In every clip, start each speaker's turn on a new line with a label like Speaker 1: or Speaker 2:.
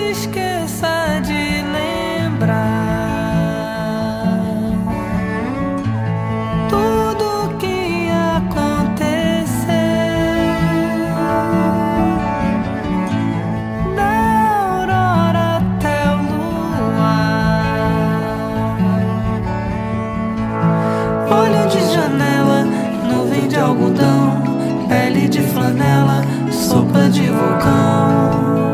Speaker 1: esqueça de lembrar tudo que aconteceu, da aurora até o luar. Olho de janela, nuvem de algodão, pele de flanela, sopa de vulcão,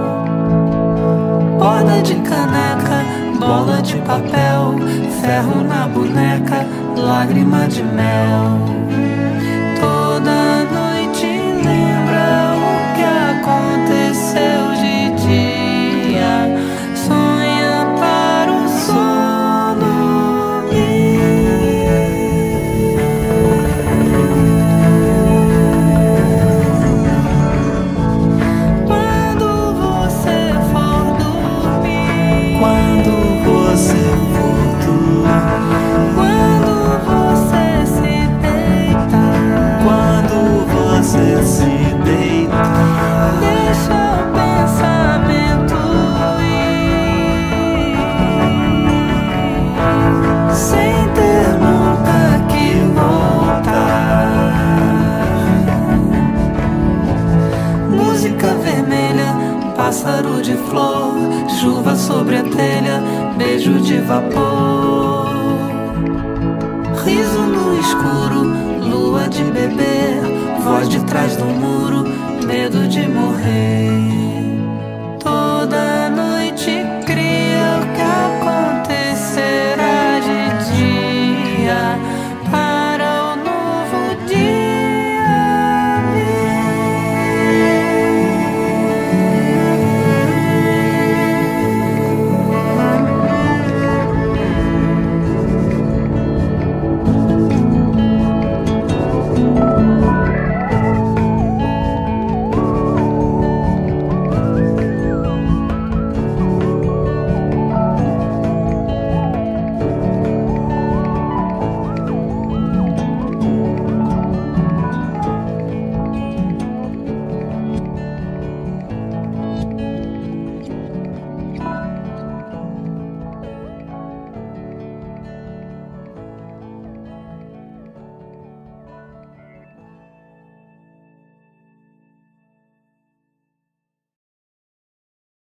Speaker 1: borda de caneca, bola de papel, ferro na boneca, lágrima de mel. Toda noite lembra o que aconteceu de dia, sonha para o sono
Speaker 2: você se deita,
Speaker 1: deixa o pensamento ir, sem ter nunca que voltar. Música vermelha, pássaro de flor, chuva sobre a telha, beijo de vapor, riso no escuro, lua de beber, voz de trás do muro, medo de morrer.